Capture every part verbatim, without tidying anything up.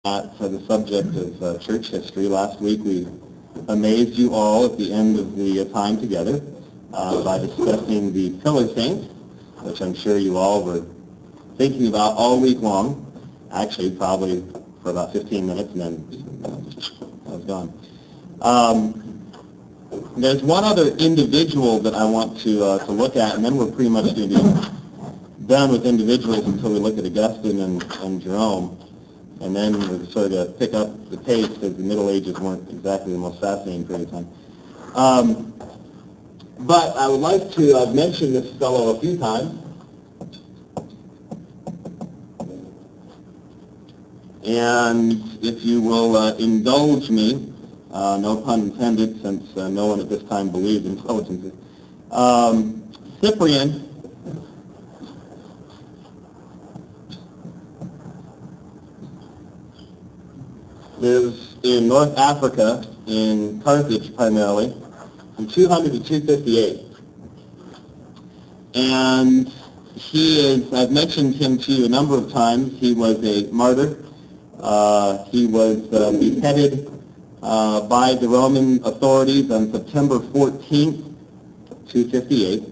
at uh, the subject of uh, church history. Last week we amazed you all at the end of the uh, time together uh, by discussing the pillar saints, which I'm sure you all were thinking about all week long. Actually, probably for about fifteen minutes, and then uh, I was gone. Um, there's one other individual that I want to uh, to look at, and then we're pretty much going to be done with individuals until we look at Augustine and, and Jerome. And then we're sort of pick up the pace because the Middle Ages weren't exactly the most fascinating period of time. Um, but I would like to, I've mentioned this fellow a few times. And if you will uh, indulge me, uh, no pun intended, since uh, no one at this time believed in indulgences, um, Cyprian lives in North Africa, in Carthage primarily, from two hundred to two fifty-eight. And he is, I've mentioned him to you a number of times. He was a martyr. Uh, he was uh, beheaded uh, by the Roman authorities on September fourteenth, two fifty-eight.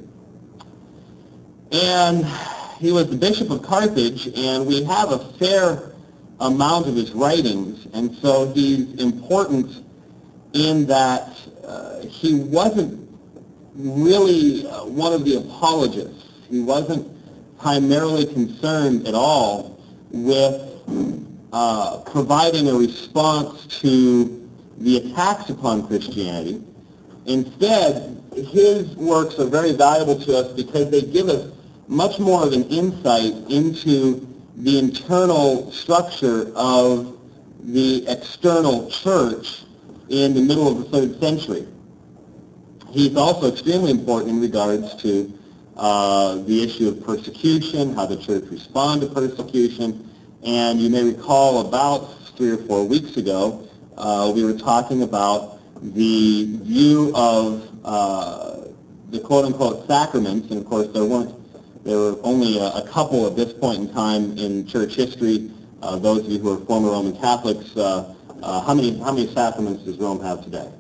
And he was the Bishop of Carthage, and we have a fair amount of his writings, and so he's important in that uh, he wasn't really uh, one of the apologists. He wasn't primarily concerned at all with uh, providing a response to the attacks upon Christianity. Instead, his works are very valuable to us because they give us much more of an insight into the internal structure of the external church in the middle of the third century. He's also extremely important in regards to uh, the issue of persecution, how the church responded to persecution. And you may recall about three or four weeks ago, uh, we were talking about the view of uh, the quote-unquote sacraments, and of course there weren't There were only a, a couple at this point in time in church history. Uh, those of you who are former Roman Catholics, uh, uh, how many how many sacraments does Rome have today?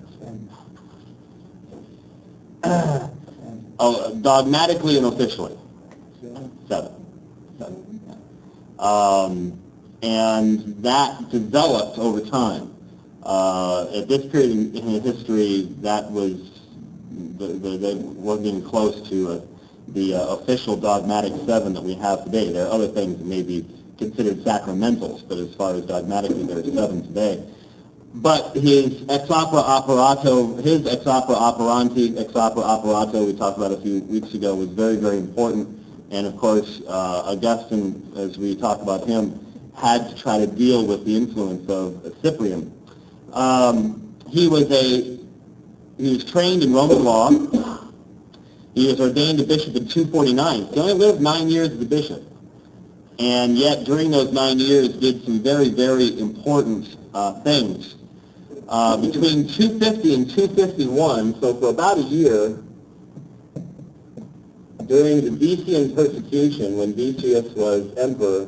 oh, dogmatically and officially, seven. Seven. Um, and that developed over time. Uh, at this period in, in history, that was the, the, they weren't even close to a the uh, official dogmatic seven that we have today. There are other things that may be considered sacramentals, but as far as dogmatically, there are seven today. But his ex opera operato, his ex opera operanti, ex opera operato we talked about a few weeks ago, was very, very important. And of course, uh, Augustine, as we talked about him, had to try to deal with the influence of Cyprian. Um, he was a, he was trained in Roman law. He was ordained a bishop in two forty-nine. He only lived nine years as a bishop. And yet, during those nine years, did some very, very important uh, things. Uh, between two fifty and two fifty-one, so for about a year, during the Decian persecution, when Decius was emperor,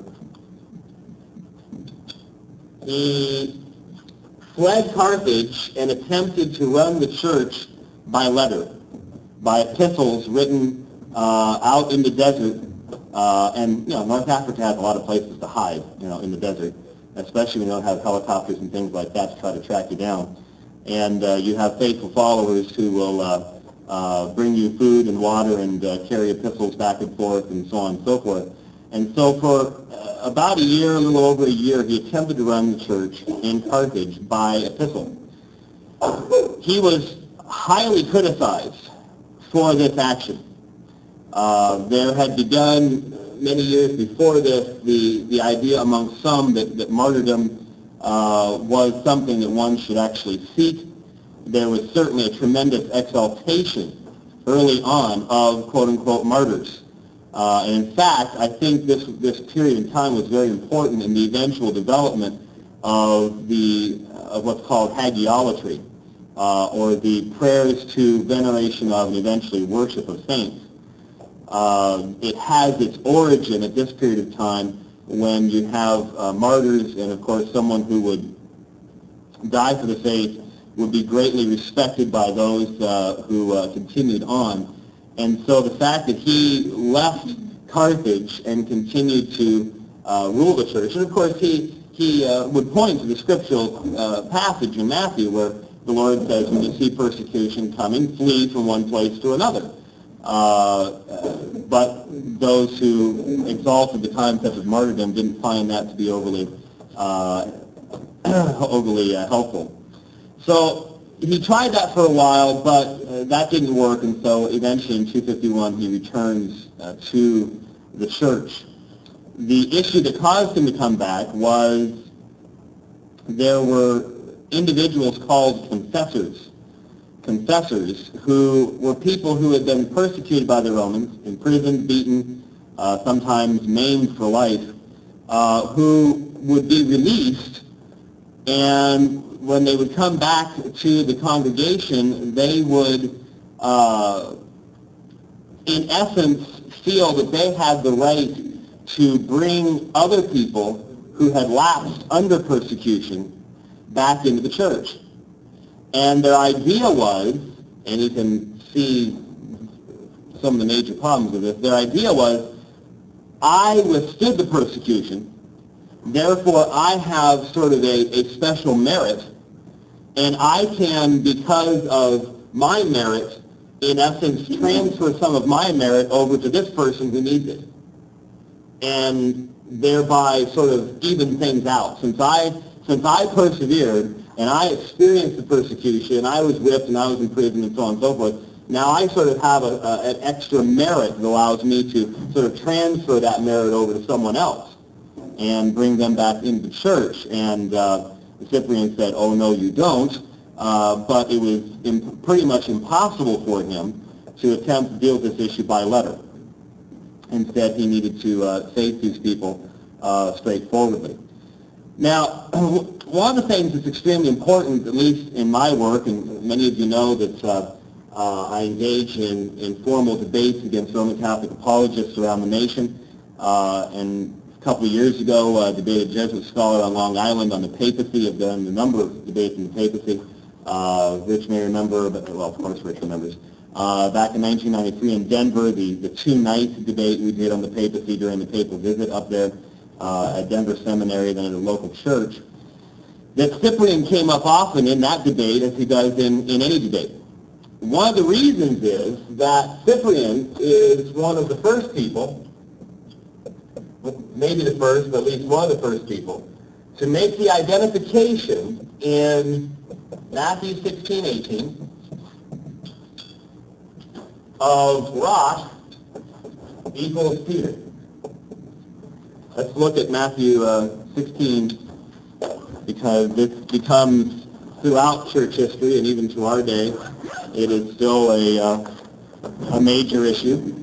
he fled Carthage and attempted to run the church by letter, by epistles written uh, out in the desert. Uh, and, you know, North Africa has a lot of places to hide, you know, in the desert, especially when you don't have helicopters and things like that to try to track you down. And uh, you have faithful followers who will uh, uh, bring you food and water and uh, carry epistles back and forth and so on and so forth. And so for uh, about a year, a little over a year, he attempted to run the church in Carthage by epistle. He was highly criticized for this action. Uh, there had begun many years before this the, the idea among some that, that martyrdom uh, was something that one should actually seek. There was certainly a tremendous exaltation early on of quote-unquote martyrs. Uh, and in fact, I think this, this period in time was very important in the eventual development of, the, of what's called hagiolatry. Uh, or the prayers to veneration of and eventually worship of saints. Uh, it has its origin at this period of time when you have uh, martyrs, and of course someone who would die for the faith would be greatly respected by those uh, who uh, continued on. And so the fact that he left Carthage and continued to uh, rule the church, and of course he, he uh, would point to the scriptural uh, passage in Matthew where the Lord says, when you see persecution coming, flee from one place to another. Uh, but those who exalted the concept of martyrdom didn't find that to be overly, uh, overly uh, helpful. So he tried that for a while, but uh, that didn't work, and so eventually in two fifty-one he returns uh, to the church. The issue that caused him to come back was there were individuals called confessors, confessors who were people who had been persecuted by the Romans, imprisoned, beaten, uh, sometimes maimed for life, uh, who would be released, and when they would come back to the congregation, they would, uh, in essence, feel that they had the right to bring other people who had lapsed under persecution back into the church. And their idea was, and you can see some of the major problems with this, their idea was, I withstood the persecution, therefore I have sort of a, a special merit, and I can, because of my merit, in essence, transfer some of my merit over to this person who needs it, and thereby sort of even things out. Since I, since I persevered, and I experienced the persecution, I was whipped, and I was in prison, and so on and so forth, now I sort of have a, a, an extra merit that allows me to sort of transfer that merit over to someone else and bring them back into the church. And uh, Cyprian said, oh, no, you don't. Uh, but it was imp- pretty much impossible for him to attempt to deal with this issue by letter. Instead, he needed to uh, face these people uh, straightforwardly. Now, one of the things that's extremely important, at least in my work, and many of you know that uh, uh, I engage in, in formal debates against Roman Catholic apologists around the nation. Uh, and a couple of years ago, I debated a Jesuit scholar on Long Island on the papacy. I've done a number of debates on the papacy. Uh, Rich may remember, but, well, of course Rich remembers. Uh, back in nineteen ninety-three in Denver, the, the two-night debate we did on the papacy during the papal visit up there uh, at Denver Seminary, then at a local church, that Cyprian came up often in that debate, as he does in, in any debate. One of the reasons is that Cyprian is one of the first people, maybe the first, but at least one of the first people, to make the identification in Matthew sixteen eighteen of rock equals Peter. Let's look at Matthew uh, sixteen, because this becomes, throughout church history and even to our day, it is still a, uh, a major issue.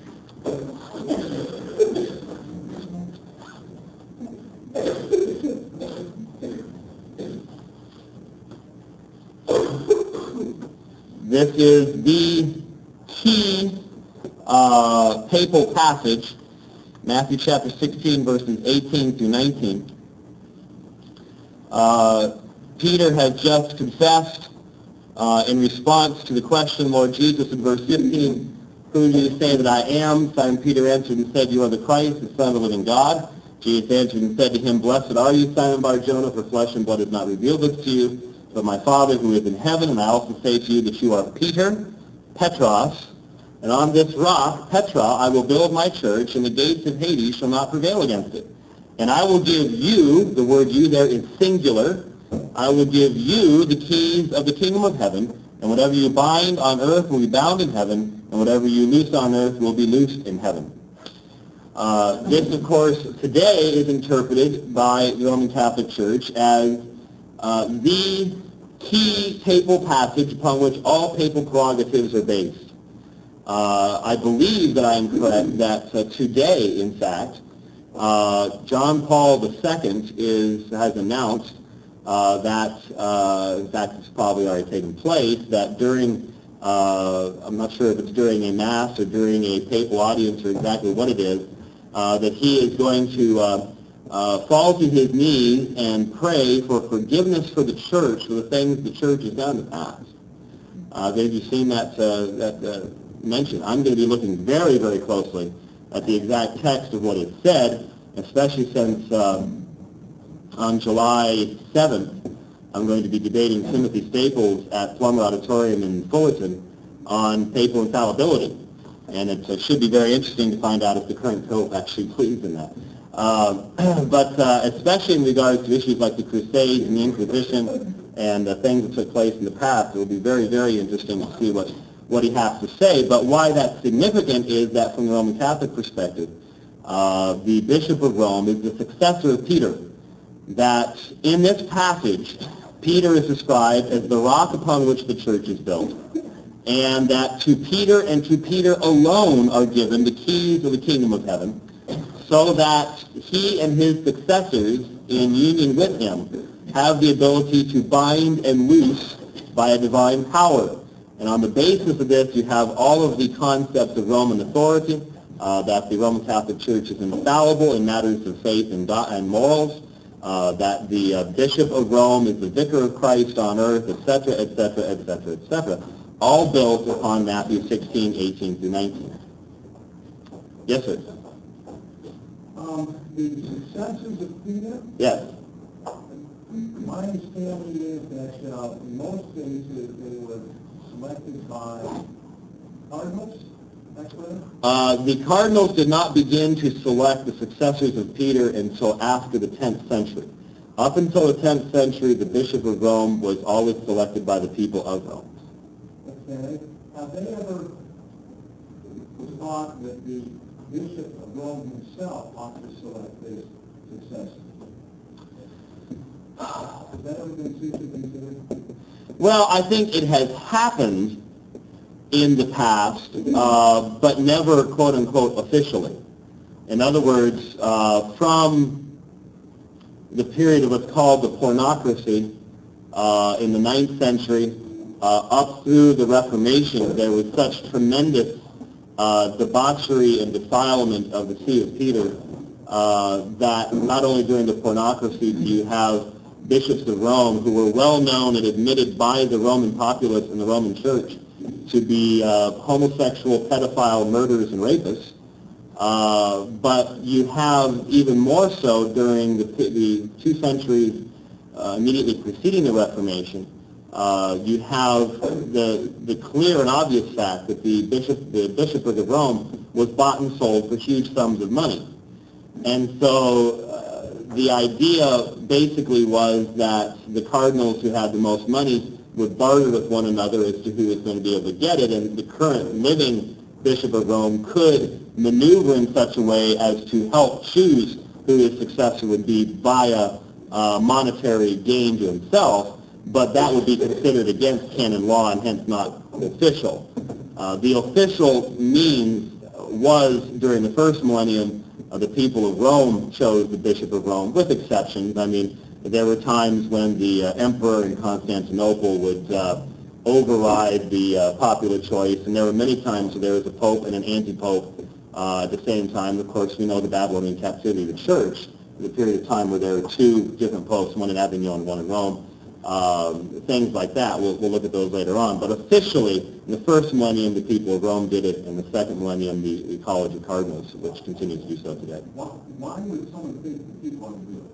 This is the key uh, papal passage, Matthew chapter sixteen, verses eighteen through nineteen. Uh, Peter has just confessed uh, in response to the question, Lord Jesus, in verse fifteen, who do you say that I am? Simon Peter answered and said, you are the Christ, the Son of the living God. Jesus answered and said to him, blessed are you, Simon Bar-Jonah, for flesh and blood has not revealed this to you, but my Father who is in heaven. And I also say to you that you are Peter, Petros, and on this rock, Petra, I will build my church, and the gates of Hades shall not prevail against it. And I will give you, the word you there is singular, I will give you the keys of the kingdom of heaven, and whatever you bind on earth will be bound in heaven, and whatever you loose on earth will be loosed in heaven. Uh, this, of course, today is interpreted by the Roman Catholic Church as uh, the key papal passage upon which all papal prerogatives are based. Uh, I believe that I am correct that uh, today, in fact, uh, John Paul the Second is, has announced uh, that, uh, in fact, it's probably already taken place, that during, uh, I'm not sure if it's during a mass or during a papal audience or exactly what it is, uh, that he is going to uh, uh, fall to his knees and pray for forgiveness for the church for the things the church has done in the past. Uh, have you seen that, uh, that uh, mentioned? I'm going to be looking very, very closely at the exact text of what is said, especially since uh, on July seventh, I'm going to be debating Timothy Staples at Plummer Auditorium in Fullerton on papal infallibility. And it uh, should be very interesting to find out if the current Pope actually believes in that. Uh, but uh, especially in regards to issues like the Crusades and the Inquisition and uh, things that took place in the past, it will be very, very interesting to see what, what he has to say. But why that's significant is that from the Roman Catholic perspective, uh, the Bishop of Rome is the successor of Peter. That in this passage, Peter is described as the rock upon which the church is built, and that to Peter and to Peter alone are given the keys of the kingdom of heaven, so that he and his successors in union with him have the ability to bind and loose by a divine power. And on the basis of this, you have all of the concepts of Roman authority, uh, that the Roman Catholic Church is infallible in matters of faith and, and morals, uh, that the uh, Bishop of Rome is the Vicar of Christ on earth, et cetera, et cetera, et cetera, et cetera, all built upon Matthew sixteen, eighteen through nineteen. Yes, sir? Um, the successors of Peter? Yes. My understanding is that uh, in most cases they were selected by cardinals. That's right? Uh, the cardinals did not begin to select the successors of Peter until after the tenth century. Up until the tenth century, the Bishop of Rome was always selected by the people of Rome. Okay. Have they ever thought that the Bishop of Rome himself ought to select his successor? Has that ever been seriously considered? Well, I think it has happened in the past, uh, but never, quote-unquote, officially. In other words, uh, from the period of what's called the pornocracy uh, in the ninth century uh, up through the Reformation, there was such tremendous uh, debauchery and defilement of the See of Peter uh, that not only during the pornocracy do you have bishops of Rome who were well known and admitted by the Roman populace and the Roman Church to be uh, homosexual, pedophile, murderers, and rapists. Uh, but you have even more so during the, the two centuries uh, immediately preceding the Reformation. Uh, you have the, the clear and obvious fact that the, bishop, the bishopric of Rome was bought and sold for huge sums of money. And so uh, the idea basically was that the cardinals who had the most money would barter with one another as to who was going to be able to get it, and the current living Bishop of Rome could maneuver in such a way as to help choose who his successor would be via uh, monetary gain to himself, but that would be considered against canon law and hence not official. Uh, the official means was, during the first millennium, uh, the people of Rome chose the Bishop of Rome, with exceptions. I mean, there were times when the uh, emperor in Constantinople would uh, override the uh, popular choice, and there were many times where there was a pope and an anti-pope uh, at the same time. Of course, we know the Babylonian captivity of the church, the period of time where there were two different popes, one in Avignon and one in Rome. Um, things like that, we'll, we'll look at those later on. But officially, in the first millennium, the people of Rome did it. In the second millennium, the, the College of Cardinals, which continues to do so today. Why, why would someone think that people want to do it?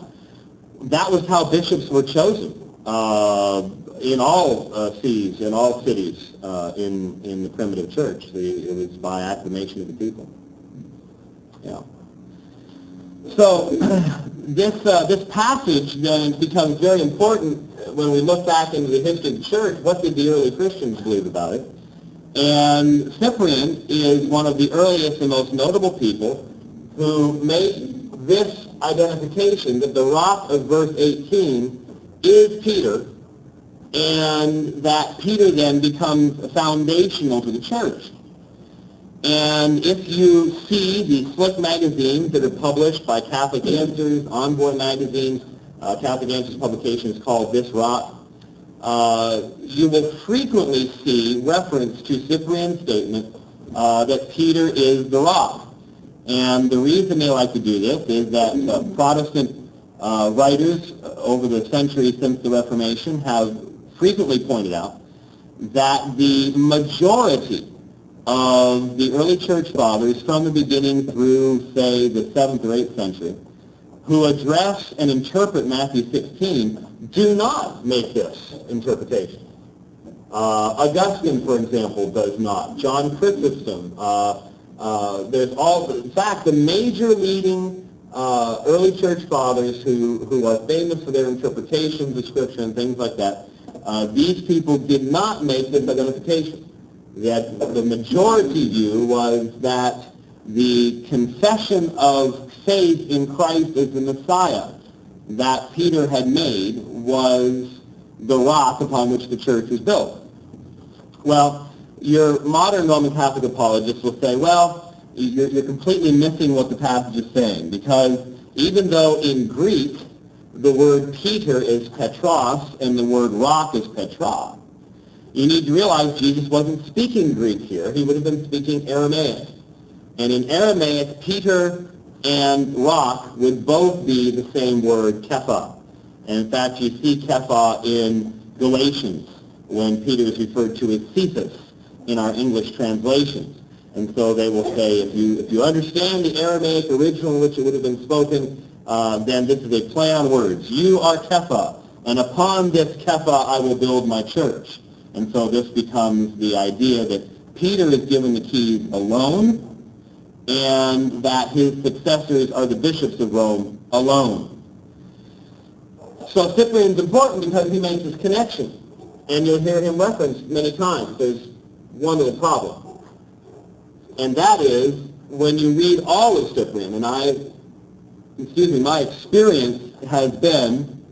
That was how bishops were chosen uh, in all uh, sees, in all cities uh, in, in the primitive church. The, it was by acclamation of the people. Yeah. So this, uh, this passage then becomes very important when we look back into the history of the church. What did the early Christians believe about it? And Cyprian is one of the earliest and most notable people who made this identification that the rock of verse eighteen is Peter, and that Peter then becomes foundational to the church. And if you see the slick magazines that are published by Catholic Answers, Envoy magazines, uh, Catholic Answers publication is called This Rock, uh, you will frequently see reference to Cyprian's statement uh, that Peter is the rock. And the reason they like to do this is that uh, Protestant uh, writers uh, over the centuries since the Reformation have frequently pointed out that the majority of the early church fathers from the beginning through, say, the seventh or eighth century, who address and interpret Matthew sixteen, do not make this interpretation. Uh, Augustine, for example, does not. John Chrysostom. Uh, uh, there's all, in fact, the major leading uh, early church fathers who, who are famous for their interpretations of Scripture and things like that, uh, these people did not make this identification. That the majority view was that the confession of faith in Christ as the Messiah that Peter had made was the rock upon which the church was built. Well, your modern Roman Catholic apologists will say, well, you're, you're completely missing what the passage is saying, because even though in Greek the word Peter is Petros and the word rock is Petra, you need to realize Jesus wasn't speaking Greek here. He would have been speaking Aramaic. And in Aramaic, Peter and rock would both be the same word, Kepha. And in fact, you see Kepha in Galatians, when Peter is referred to as Cephas in our English translations. And so they will say, if you, if you understand the Aramaic original in which it would have been spoken, uh, then this is a play on words. You are Kepha, and upon this Kepha I will build my church. And so this becomes the idea that Peter is given the keys alone, and that his successors are the bishops of Rome alone. So Cyprian's important because he makes this connection. And you'll hear him referenced many times. There's one little problem. And that is, when you read all of Cyprian, and I, excuse me, my experience has been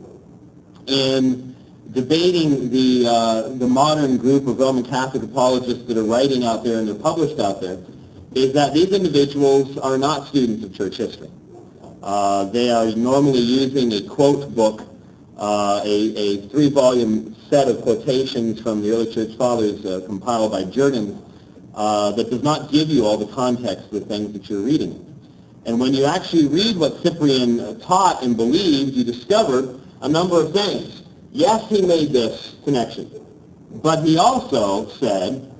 in debating the, uh, the modern group of Roman Catholic apologists that are writing out there and they're published out there, is that these individuals are not students of church history. Uh, they are normally using a quote book, uh, a, a three-volume set of quotations from the early church fathers uh, compiled by Jurgens uh, that does not give you all the context of the things that you're reading. And when you actually read what Cyprian taught and believed, you discover a number of things. Yes, he made this connection, but he also said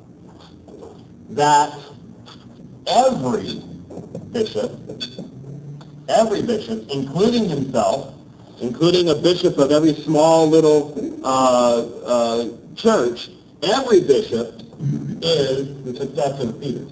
that every bishop, every bishop, including himself, including a bishop of every small little uh, uh, church, every bishop is the successor of Peter.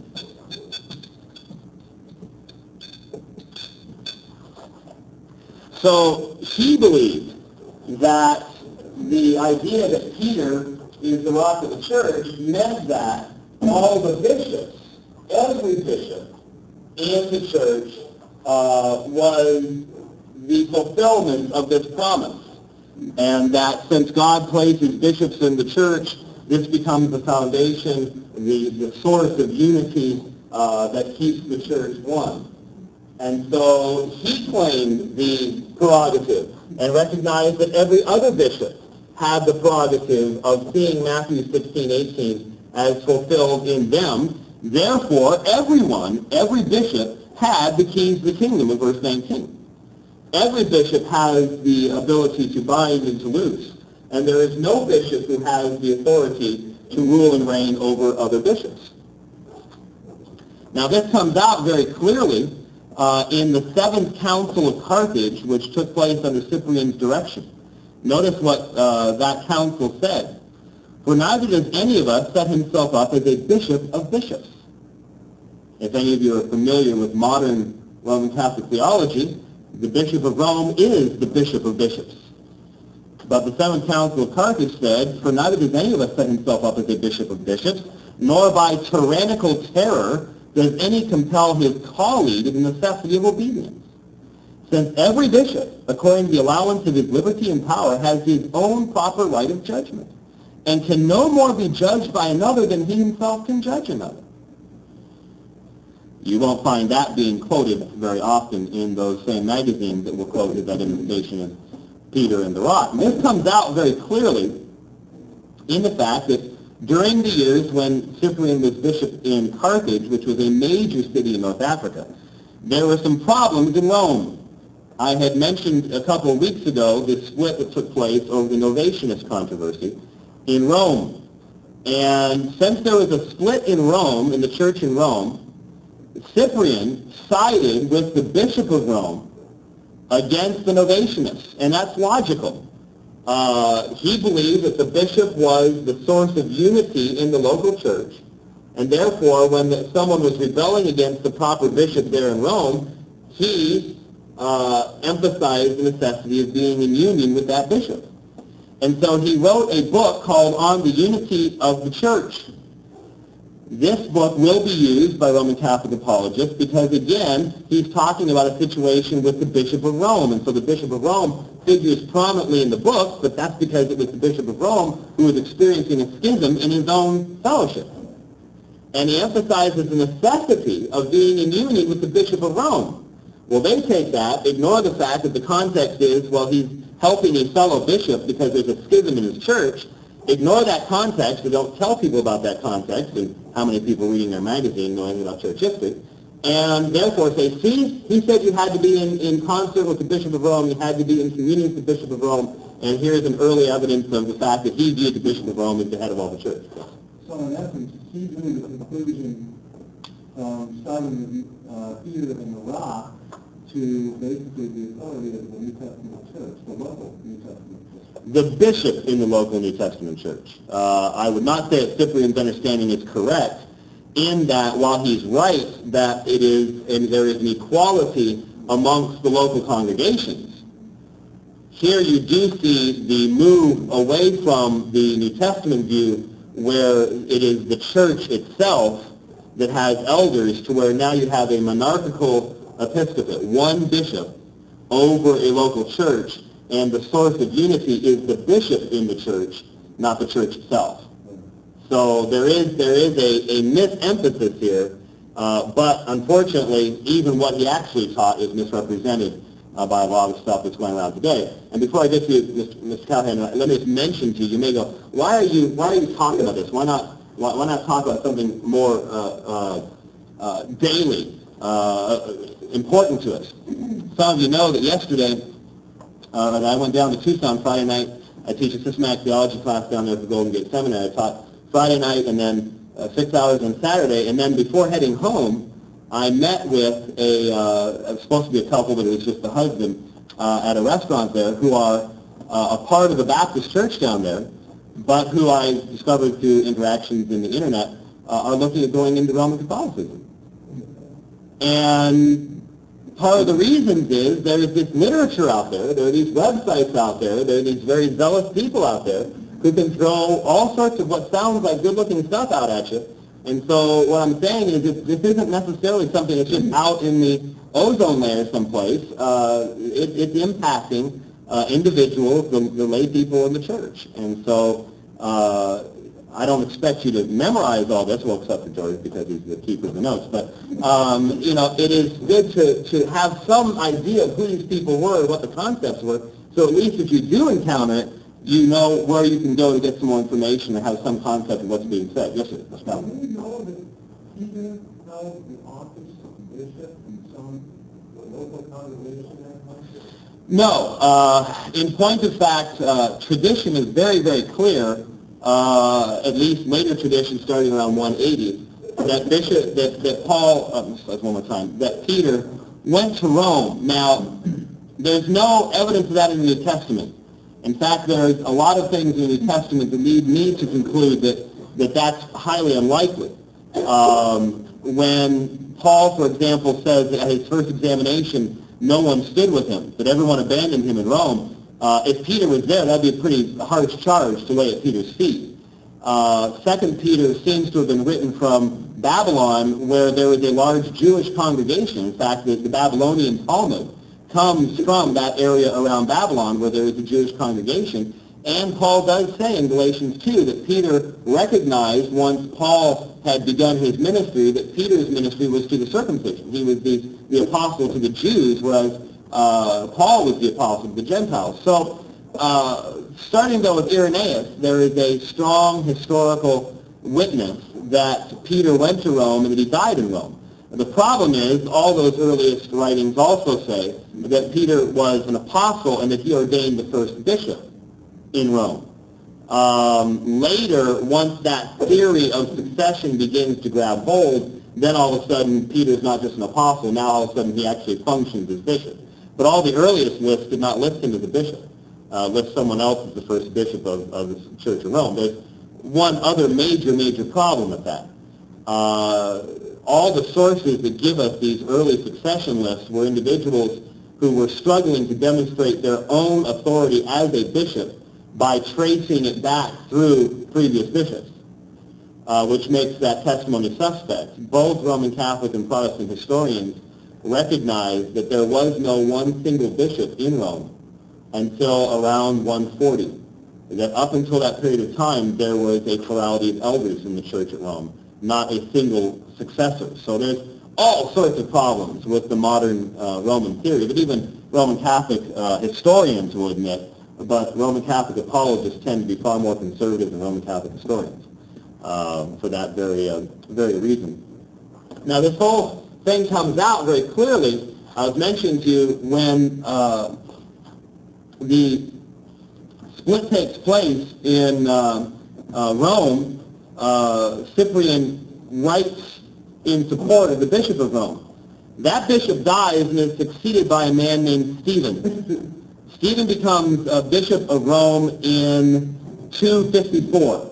So he believed that the idea that Peter is the rock of the church meant that all the bishops, every bishop in the church uh, was the fulfillment of this promise. And that since God places bishops in the church, this becomes the foundation, the, the source of unity uh, that keeps the church one. And so he claimed the prerogative and recognized that every other bishop had the prerogative of seeing Matthew sixteen, eighteen as fulfilled in them. Therefore, everyone, every bishop had the keys of the kingdom of verse nineteen. Every bishop has the ability to bind and to loose, and there is no bishop who has the authority to rule and reign over other bishops. Now this comes out very clearly uh, in the Seventh Council of Carthage, which took place under Cyprian's direction. Notice what uh, that council said. For neither does any of us set himself up as a bishop of bishops. If any of you are familiar with modern Roman Catholic theology, the Bishop of Rome is the Bishop of bishops. But the Seventh Council of Carthage said, for neither does any of us set himself up as a bishop of bishops, nor by tyrannical terror does any compel his colleague to the necessity of obedience. Since every bishop, according to the allowance of his liberty and power, has his own proper right of judgment, and can no more be judged by another than he himself can judge another. You won't find that being quoted very often in those same magazines that will quote his identification as Peter and the Rock. And this comes out very clearly in the fact that During the years when Cyprian was bishop in Carthage, which was a major city in North Africa, there were some problems in Rome. I had mentioned a couple of weeks ago the split that took place over the Novatianist controversy in Rome. And since there was a split in Rome, in the church in Rome, Cyprian sided with the bishop of Rome against the Novatianists, and that's logical. Uh, he believed that the bishop was the source of unity in the local church, and therefore when the, someone was rebelling against the proper bishop there in Rome, he uh, emphasized the necessity of being in union with that bishop. And so he wrote a book called On the Unity of the Church. This book will be used by Roman Catholic apologists because, again, he's talking about a situation with the Bishop of Rome. And so the Bishop of Rome figures prominently in the book, but that's because it was the Bishop of Rome who was experiencing a schism in his own fellowship. And he emphasizes the necessity of being in union with the Bishop of Rome. Well, they take that, ignore the fact that the context is, well, he's helping a fellow bishop because there's a schism in his church. Ignore that context, and don't tell people about that context, and how many people reading their magazine knowing about church history, and therefore say, see, he said you had to be in, in concert with the Bishop of Rome, you had to be in communion with the Bishop of Rome, and here's an early evidence of the fact that he viewed the Bishop of Rome as the head of all the church. So in essence, he drew the conclusion from studying uh, Peter and the Rock to basically the authority of the New Testament church, the local New Testament church. The bishop in the local New Testament church. Uh, I would not say that Cyprian's understanding is correct in that while he's right that it is, and there is an equality amongst the local congregations, here you do see the move away from the New Testament view where it is the church itself that has elders to where now you have a monarchical episcopate, one bishop over a local church, and the source of unity is the bishop in the church, not the church itself. So there is there is a, a misemphasis here, uh, but unfortunately, even what he actually taught is misrepresented uh, by a lot of stuff that's going around today. And before I get to you, Mister Callahan, let me just mention to you, you may go, why are you why are you talking about this? Why not why, why not talk about something more uh, uh, uh, daily, uh, important to us? Some of you know that yesterday, Uh, I went down to Tucson Friday night. I teach a systematic theology class down there at the Golden Gate Seminary. I taught Friday night and then uh, six hours on Saturday. And then before heading home, I met with a, uh, it was supposed to be a couple, but it was just the husband, uh, at a restaurant there who are uh, a part of the Baptist church down there, but who I discovered through interactions in the internet uh, are looking at going into Roman Catholicism. And part of the reasons is there is this literature out there, there are these websites out there, there are these very zealous people out there who can throw all sorts of what sounds like good-looking stuff out at you. And so what I'm saying is that this isn't necessarily something that's just out in the ozone layer someplace. Uh, it, it's impacting uh, individuals, the, the lay people in the church. And so uh, I don't expect you to memorize all this, well, except for George because he's the keeper of the notes. But, um, you know, it is good to, to have some idea of who these people were and what the concepts were. So at least if you do encounter it, you know where you can go to get some more information and have some concept of what's being said. Yes, sir. Let's go. Do you know that Peter held the office of bishop in some local congregation? No. Uh, in point of fact, uh, tradition is very, very clear. Uh, at least later tradition starting around one eighty, that Bishop, that, that Paul, uh, let's one more time, that Peter went to Rome. Now, there's no evidence of that in the New Testament. In fact, there's a lot of things in the New Testament that lead me to conclude that, that that's highly unlikely. Um, when Paul, for example, says that at his first examination, no one stood with him, that everyone abandoned him in Rome, Uh, if Peter was there, that would be a pretty harsh charge to lay at Peter's feet. Uh, Second Peter seems to have been written from Babylon, where there was a large Jewish congregation. In fact, the, the Babylonian Talmud comes from that area around Babylon, where there is a Jewish congregation. And Paul does say in Galatians two that Peter recognized once Paul had begun his ministry that Peter's ministry was to the circumcision. He was the, the apostle to the Jews, whereas Uh, Paul was the apostle of the Gentiles. So uh, starting though with Irenaeus, there is a strong historical witness that Peter went to Rome and that he died in Rome. The problem is, all those earliest writings also say that Peter was an apostle and that he ordained the first bishop in Rome. Um, later, once that theory of succession begins to grab hold, then all of a sudden Peter's not just an apostle, now all of a sudden he actually functions as bishop. But all the earliest lists did not list him as a bishop, uh, list someone else as the first bishop of, of the Church of Rome. There's one other major, major problem with that. Uh, all the sources that give us these early succession lists were individuals who were struggling to demonstrate their own authority as a bishop by tracing it back through previous bishops, uh, which makes that testimony suspect. Both Roman Catholic and Protestant historians recognize that there was no one single bishop in Rome until around one forty. That up until that period of time, there was a plurality of elders in the church at Rome, not a single successor. So there's all sorts of problems with the modern uh, Roman theory that even Roman Catholic uh, historians will admit, but Roman Catholic apologists tend to be far more conservative than Roman Catholic historians uh, for that very, uh, very reason. Now this whole thing comes out very clearly, I was mentioning to you, when uh, the split takes place in uh, uh, Rome. uh, Cyprian writes in support of the Bishop of Rome. That bishop dies and is succeeded by a man named Stephen. Stephen becomes a bishop of Rome in two fifty-four.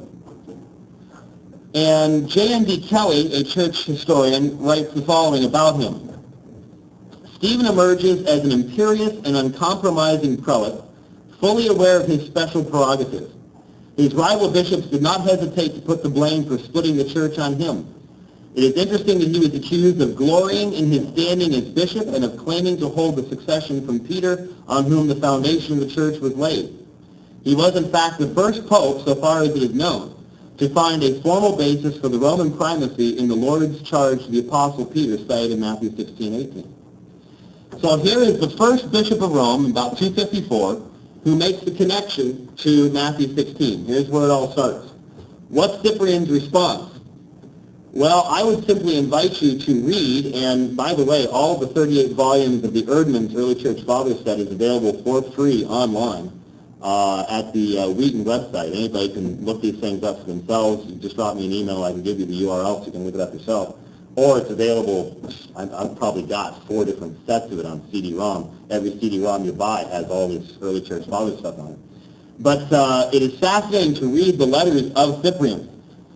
And J N D Kelly, a church historian, writes the following about him. Stephen emerges as an imperious and uncompromising prelate, fully aware of his special prerogatives. His rival bishops did not hesitate to put the blame for splitting the church on him. It is interesting that he was accused of glorying in his standing as bishop and of claiming to hold the succession from Peter, on whom the foundation of the church was laid. He was in fact the first pope, so far as it is known, to find a formal basis for the Roman primacy in the Lord's charge to the Apostle Peter, cited in Matthew sixteen eighteen. So here is the first bishop of Rome, about two fifty-four, who makes the connection to Matthew sixteen. Here's where it all starts. What's Cyprian's response? Well, I would simply invite you to read, and by the way, all the thirty-eight volumes of the Erdman's Early Church Fathers set is available for free online uh, at the uh, Wheaton website. Anybody can look these things up for themselves. You just drop me an email. I can give you the U R L so you can look it up yourself. Or it's available, I've, I've probably got four different sets of it on C D ROM. Every C D ROM you buy has all this Early Church Fathers stuff on it. But uh, it is fascinating to read the letters of Cyprian.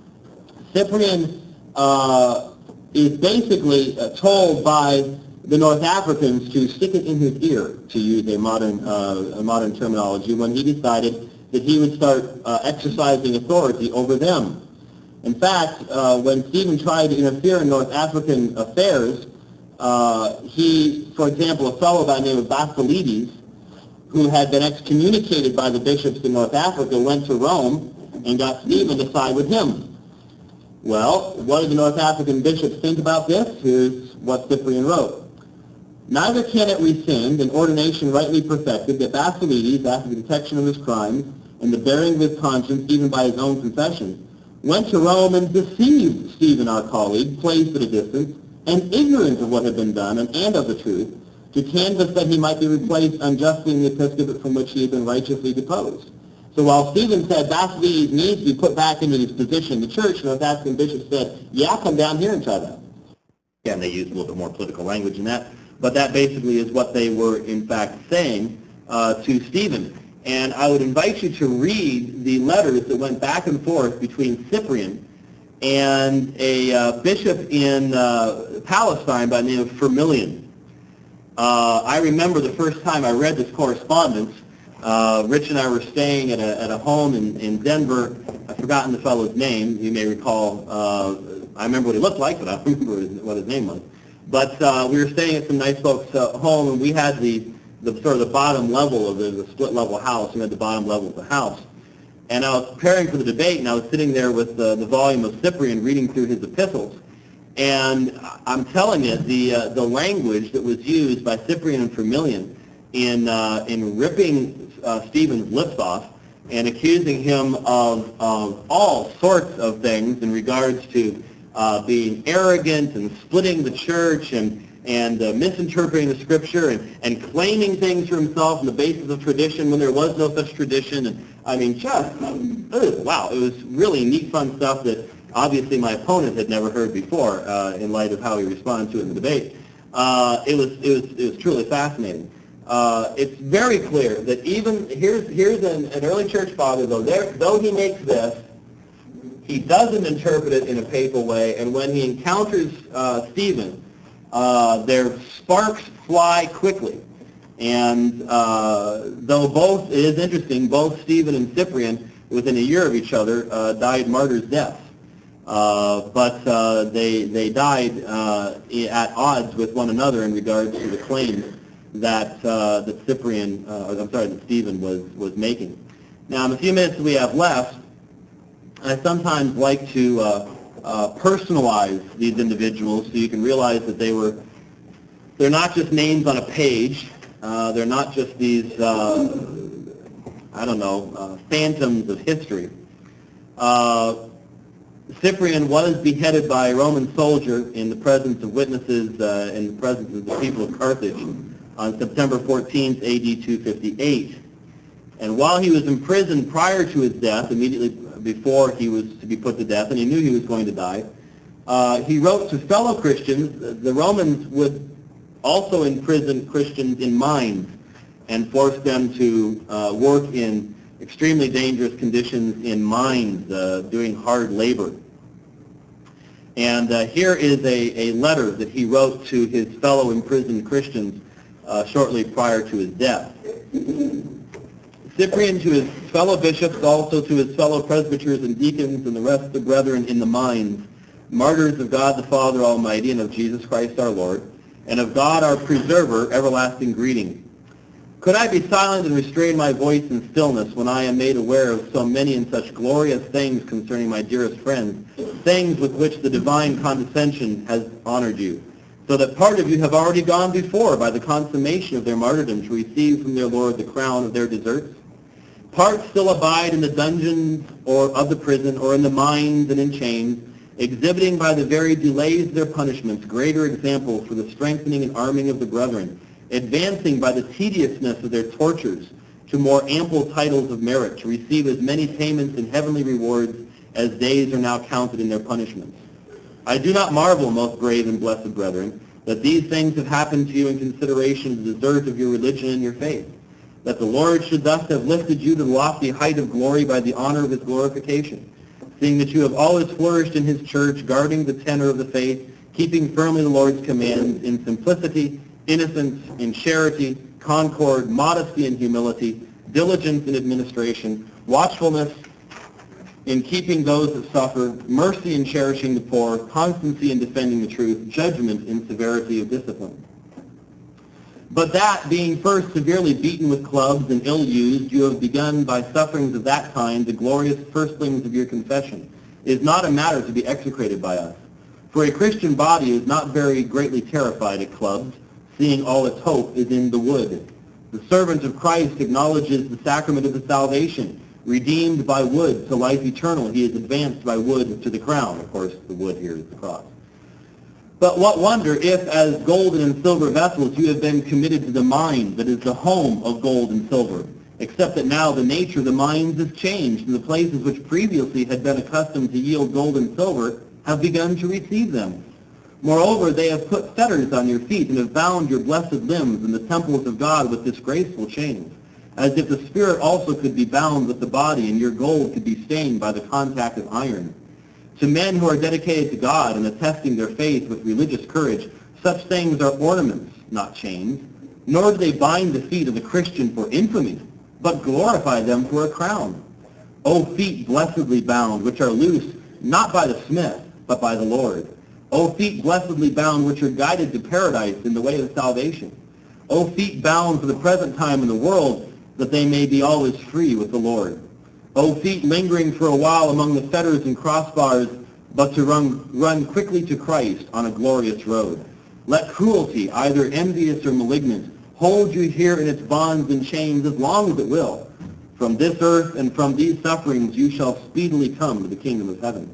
Cyprian uh, is basically uh, told by the North Africans to stick it in his ear, to use a modern, uh, a modern terminology, when he decided that he would start uh, exercising authority over them. In fact, uh, when Stephen tried to interfere in North African affairs, uh, he, for example, a fellow by the name of Basilides, who had been excommunicated by the bishops in North Africa, went to Rome and got Stephen to side with him. Well, what did the North African bishops think about this? Here's what Cyprian wrote. Neither can it rescind an ordination rightly perfected that Basilides, after the detection of his crimes and the bearing of his conscience, even by his own confession, went to Rome and deceived Stephen, our colleague, placed at a distance, and ignorant of what had been done and, and of the truth, to canvass that he might be replaced unjustly in the episcopate from which he had been righteously deposed. So while Stephen said Basilides needs to be put back into his position in the church, the North African bishop said, yeah, come down here and try that. Again, they used a little bit more political language in that, but that basically is what they were in fact saying uh, to Stephen. And I would invite you to read the letters that went back and forth between Cyprian and a uh, bishop in uh, Palestine by the name of Firmilian. Uh, I remember the first time I read this correspondence, uh, Rich and I were staying at a, at a home in, in Denver. I've forgotten the fellow's name. You may recall. Uh, I remember what he looked like, but I don't remember his, what his name was. But uh, we were staying at some nice folks' uh, home, and we had the, the sort of the bottom level of the, the split-level house. We had the bottom level of the house. And I was preparing for the debate, and I was sitting there with uh, the volume of Cyprian reading through his epistles. And I'm telling you, the, uh, the language that was used by Cyprian and Firmilian in, uh, in ripping uh, Stephen's lips off and accusing him of, of all sorts of things in regards to uh, being arrogant and splitting the church and, and uh, misinterpreting the scripture and, and claiming things for himself on the basis of tradition when there was no such tradition. And I mean, just, ugh, wow, it was really neat, fun stuff that obviously my opponent had never heard before uh, in light of how he responded to it in the debate. Uh, it was, it was, it was truly fascinating. Uh, it's very clear that even, here's, here's an, an early church father, though, there, though he makes this, he doesn't interpret it in a papal way, and when he encounters uh, Stephen, uh, their sparks fly quickly. And uh, though both, it is interesting, both Stephen and Cyprian, within a year of each other, uh, died martyrs' deaths. Uh, but uh, they, they died uh, at odds with one another in regards to the claims that uh, that Cyprian, uh, I'm sorry, that Stephen was was making. Now, in the few minutes that we have left, I sometimes like to uh, uh, personalize these individuals so you can realize that they were, they're not just names on a page. Uh, they're not just these, uh, I don't know, uh, phantoms of history. Uh, Cyprian was beheaded by a Roman soldier in the presence of witnesses, uh, in the presence of the people of Carthage, on September fourteenth, A D two fifty-eight. And while he was imprisoned prior to his death, immediately before he was to be put to death, and he knew he was going to die, uh, he wrote to fellow Christians. The Romans would also imprison Christians in mines and force them to uh, work in extremely dangerous conditions in mines, uh, doing hard labor. And uh, here is a, a letter that he wrote to his fellow imprisoned Christians Uh, shortly prior to his death. Cyprian to his fellow bishops, also to his fellow presbyters and deacons and the rest of the brethren in the mines, martyrs of God the Father Almighty and of Jesus Christ our Lord, and of God our preserver, everlasting greeting. Could I be silent and restrain my voice in stillness when I am made aware of so many and such glorious things concerning my dearest friends, things with which the divine condescension has honored you, so that part of you have already gone before by the consummation of their martyrdom to receive from their Lord the crown of their deserts? Part still abide in the dungeons or of the prison or in the mines and in chains, exhibiting by the very delays of their punishments greater examples for the strengthening and arming of the brethren, advancing by the tediousness of their tortures to more ample titles of merit, to receive as many payments and heavenly rewards as days are now counted in their punishments. I do not marvel, most brave and blessed brethren, that these things have happened to you in consideration of the desert of your religion and your faith, that the Lord should thus have lifted you to the lofty height of glory by the honor of his glorification, seeing that you have always flourished in his church, guarding the tenor of the faith, keeping firmly the Lord's commands in simplicity, innocence, in charity, concord, modesty and humility, diligence in administration, watchfulness in keeping those that suffer, mercy in cherishing the poor, constancy in defending the truth, judgment in severity of discipline. But that, being first severely beaten with clubs and ill-used, you have begun by sufferings of that kind, the glorious firstlings of your confession, is not a matter to be execrated by us. For a Christian body is not very greatly terrified at clubs, seeing all its hope is in the wood. The servant of Christ acknowledges the sacrament of the salvation, redeemed by wood to life eternal. He is advanced by wood to the crown. Of course, the wood here is the cross. But what wonder if, as golden and silver vessels, you have been committed to the mine that is the home of gold and silver, except that now the nature of the mines is changed, and the places which previously had been accustomed to yield gold and silver have begun to receive them. Moreover, they have put fetters on your feet and have bound your blessed limbs in the temples of God with disgraceful chains, as if the spirit also could be bound with the body and your gold could be stained by the contact of iron. To men who are dedicated to God and attesting their faith with religious courage, such things are ornaments, not chains, nor do they bind the feet of the Christian for infamy, but glorify them for a crown. O feet blessedly bound, which are loose, not by the smith, but by the Lord. O feet blessedly bound, which are guided to paradise in the way of salvation. O feet bound for the present time in the world, that they may be always free with the Lord. O feet lingering for a while among the fetters and crossbars, but to run, run quickly to Christ on a glorious road. Let cruelty, either envious or malignant, hold you here in its bonds and chains as long as it will. From this earth and from these sufferings you shall speedily come to the kingdom of heaven.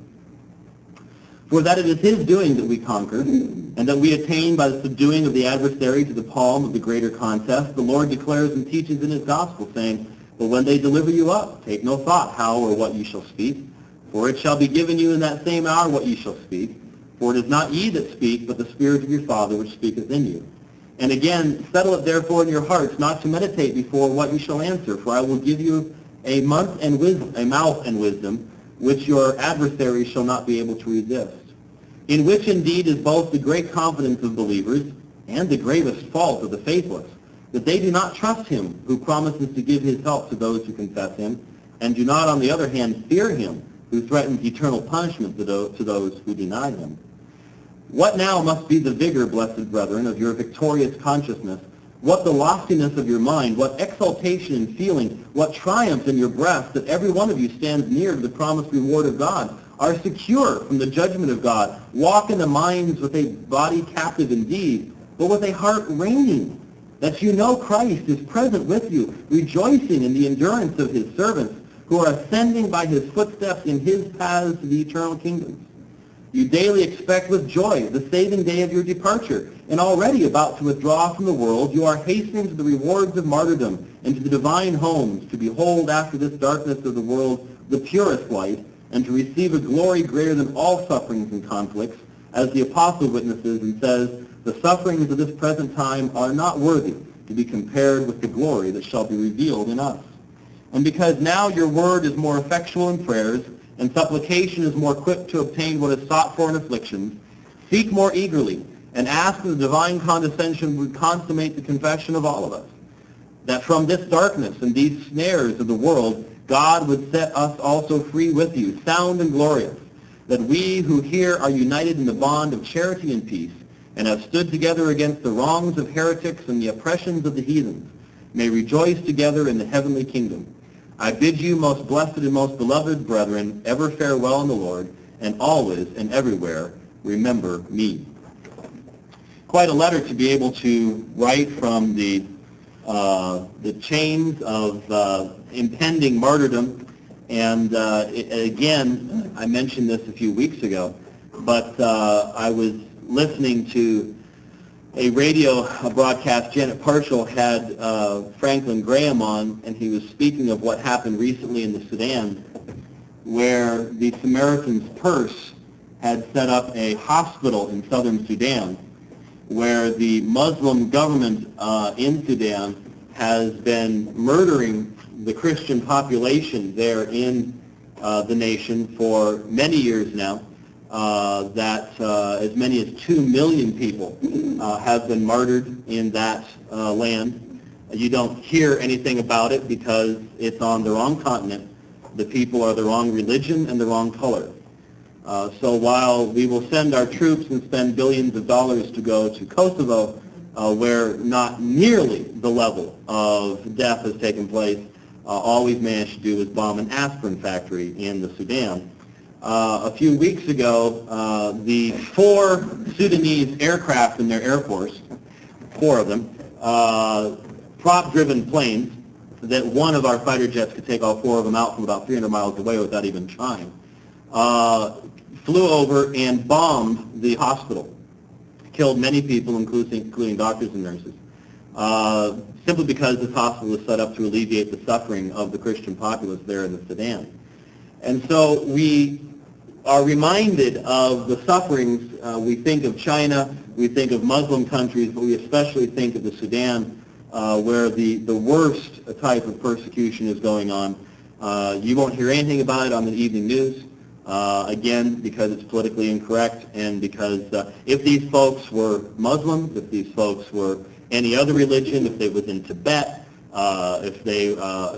For that it is his doing that we conquer, and that we attain by the subduing of the adversary to the palm of the greater contest. The Lord declares and teaches in his gospel, saying, But when they deliver you up, take no thought how or what you shall speak, for it shall be given you in that same hour what you shall speak. For it is not ye that speak, but the Spirit of your Father which speaketh in you. And again, settle it therefore in your hearts, not to meditate before what you shall answer, for I will give you a month and wisdom, a mouth and wisdom, which your adversaries shall not be able to resist. In which indeed is both the great confidence of believers and the gravest fault of the faithless, that they do not trust him who promises to give his help to those who confess him, and do not on the other hand fear him who threatens eternal punishment to those who deny him. What now must be the vigor, blessed brethren, of your victorious consciousness? What the loftiness of your mind? What exultation in feeling? What triumph in your breast that every one of you stands near to the promised reward of God, are secure from the judgment of God, walk in the minds with a body captive indeed, but with a heart reigning, that you know Christ is present with you, rejoicing in the endurance of his servants, who are ascending by his footsteps in his paths to the eternal kingdoms. You daily expect with joy the saving day of your departure, and already about to withdraw from the world, you are hastening to the rewards of martyrdom and to the divine homes, to behold after this darkness of the world the purest light, and to receive a glory greater than all sufferings and conflicts, as the apostle witnesses and says, the sufferings of this present time are not worthy to be compared with the glory that shall be revealed in us. And because now your word is more effectual in prayers, and supplication is more quick to obtain what is sought for in afflictions, seek more eagerly, and ask that the divine condescension would consummate the confession of all of us, that from this darkness and these snares of the world, God would set us also free with you, sound and glorious, that we who here are united in the bond of charity and peace, and have stood together against the wrongs of heretics and the oppressions of the heathens, may rejoice together in the heavenly kingdom. I bid you, most blessed and most beloved brethren, ever farewell in the Lord, and always and everywhere remember me. Quite a letter to be able to write from the uh, the chains of uh, impending martyrdom. And uh, it, again, I mentioned this a few weeks ago, but uh, I was listening to a radio a broadcast. Janet Parshall had uh, Franklin Graham on, and he was speaking of what happened recently in the Sudan, where the Samaritan's Purse had set up a hospital in southern Sudan, where the Muslim government uh, in Sudan has been murdering the Christian population there in uh, the nation for many years now. Uh, that uh, as many as two million people uh, have been martyred in that uh, land. You don't hear anything about it because it's on the wrong continent. The people are the wrong religion and the wrong color. Uh, so while we will send our troops and spend billions of dollars to go to Kosovo, uh, where not nearly the level of death has taken place, uh, all we've managed to do is bomb an aspirin factory in the Sudan. Uh, a few weeks ago, uh, the four Sudanese aircraft in their Air Force, four of them, uh, prop-driven planes, that one of our fighter jets could take all four of them out from about three hundred miles away without even trying, uh, flew over and bombed the hospital, killed many people, including, including doctors and nurses, uh, simply because this hospital was set up to alleviate the suffering of the Christian populace there in the Sudan. And so we are reminded of the sufferings. Uh, we think of China, we think of Muslim countries, but we especially think of the Sudan, uh, where the, the worst type of persecution is going on. Uh, you won't hear anything about it on the evening news, uh, again, because it's politically incorrect, and because uh, if these folks were Muslim, if these folks were any other religion, if they was in Tibet, uh, if they uh,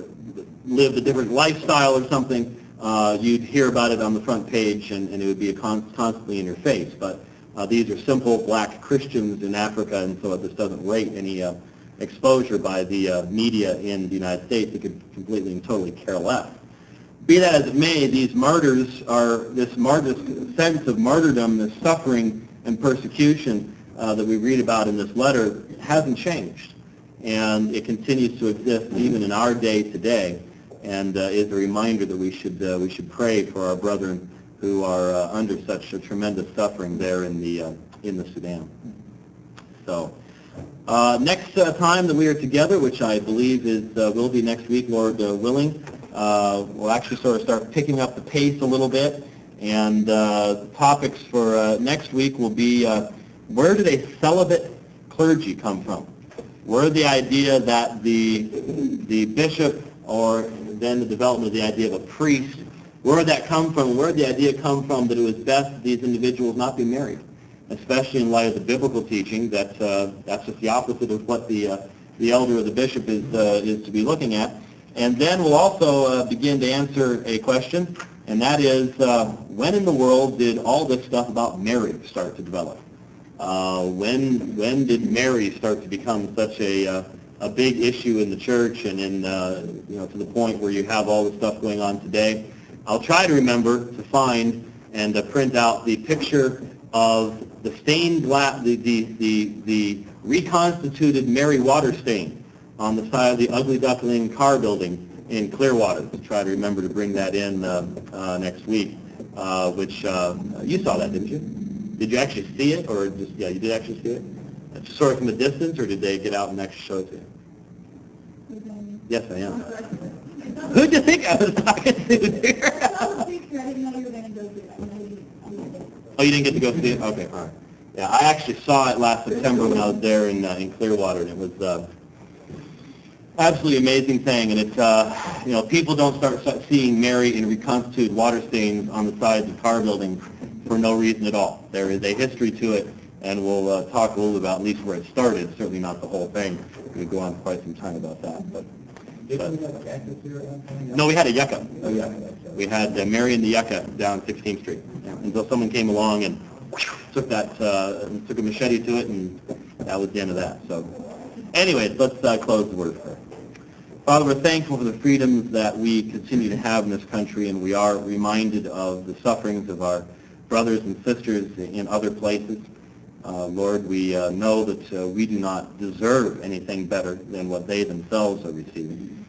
lived a different lifestyle or something, Uh, you'd hear about it on the front page, and, and it would be a con constantly in your face. But uh, these are simple black Christians in Africa, and so this doesn't rate any uh, exposure by the uh, media in the United States. It could completely and totally care less. Be that as it may, these martyrs are, this martyr, sense of martyrdom, this suffering and persecution uh, that we read about in this letter hasn't changed, and it continues to exist even in our day today, and uh, is a reminder that we should uh, we should pray for our brethren who are uh, under such a tremendous suffering there in the uh, in the Sudan. So uh, next uh, time that we are together, which I believe is uh, will be next week, Lord uh, willing, uh, we'll actually sort of start picking up the pace a little bit, and uh, the topics for uh, next week will be uh, where did a celibate clergy come from? Where the idea that the the bishop, or then the development of the idea of a priest, where did that come from? Where did the idea come from that it was best that these individuals not be married, especially in light of the biblical teaching that uh, that's just the opposite of what the uh, the elder or the bishop is uh, is to be looking at. And then we'll also uh, begin to answer a question, and that is uh, when in the world did all this stuff about marriage start to develop? Uh, when when did Mary start to become such a uh, a big issue in the church and in uh, you know to the point where you have all this stuff going on today? I'll try to remember to find and uh, print out the picture of the stained glass, the, the the the reconstituted Mary water stain on the side of the Ugly Duckling car building in Clearwater. To try to remember to bring that in uh, uh, next week. Uh, which uh, you saw that, didn't you? Did you actually see it, or just, yeah, you did actually see it? Just sort of from a distance, or did they get out and actually show it to you? Yes, I am. Who'd you think I was talking to here? Oh, you didn't get to go see it? Okay, all right. Yeah, I actually saw it last September when I was there in, uh, in Clearwater, and it was uh, absolutely amazing thing. And it's, uh, you know, people don't start seeing Mary in reconstituted water stains on the sides of car buildings for no reason at all. There is a history to it, and we'll uh, talk a little about at least where it started, certainly not the whole thing. We could go on for quite some time about that. But, but, no, we had a yucca. Oh, yeah. We had uh, Mary and the yucca down sixteenth Street, yeah, until someone came along and took that, uh, took a machete to it, and that was the end of that. So anyways, let's uh, close the word of prayer. Father, we're thankful for the freedoms that we continue to have in this country, and we are reminded of the sufferings of our brothers and sisters in other places. Uh, Lord, we uh, know that uh, we do not deserve anything better than what they themselves are receiving.